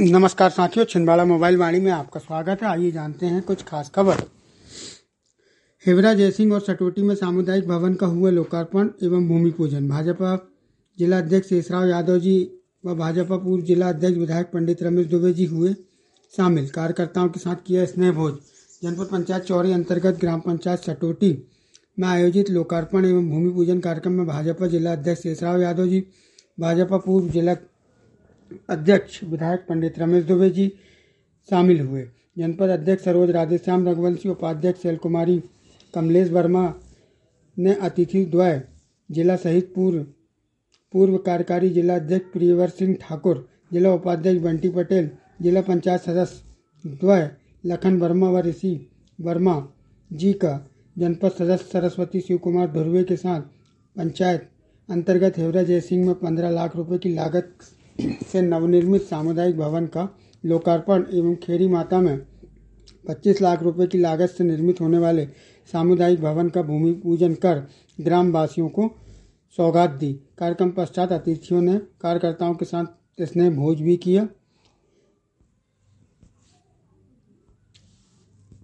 नमस्कार साथियों, छिंदवाड़ा मोबाइल वाणी में आपका स्वागत है। आइए जानते हैं कुछ खास खबर। हिवरा जयसिंह और सटोटी में सामुदायिक भवन का हुआ लोकार्पण एवं भूमि पूजन। भाजपा जिला अध्यक्ष शेषराव यादव जी व भाजपा पूर्व जिला अध्यक्ष विधायक पंडित रमेश दुबे जी हुए शामिल। कार्यकर्ताओं के साथ किया स्नेह भोज। जनपद पंचायत चौरी अंतर्गत ग्राम पंचायत सटोटी में आयोजित लोकार्पण एवं भूमि पूजन कार्यक्रम में भाजपा जिला अध्यक्ष शेषराव यादव जी, भाजपा पूर्व जिला अध्यक्ष विधायक पंडित रमेश दुबे जी शामिल हुए। जनपद अध्यक्ष सरोज राधेश्याम रघुवंशी, उपाध्यक्ष शैल कुमारी कमलेश वर्मा ने अतिथि द्वय जिला सहित पूर्व कार्यकारी जिला अध्यक्ष प्रियवर सिंह ठाकुर, जिला उपाध्यक्ष बंटी पटेल, जिला पंचायत सदस्य द्वय लखन वर्मा व ऋषि वर्मा जी का जनपद सदस्य सरस्वती शिव कुमार धुर्वे के साथ पंचायत अंतर्गत हिवरा जयसिंह में 15 लाख रुपए की लागत से नवनिर्मित सामुदायिक भवन का लोकार्पण एवं खेरी माता में 25 लाख रुपए की लागत से निर्मित होने वाले सामुदायिक भवन का भूमि पूजन कर ग्राम वासियों को सौगात दी। कार्यक्रम पश्चात अतिथियों ने कार्यकर्ताओं के साथ स्नेह भोज भी किया।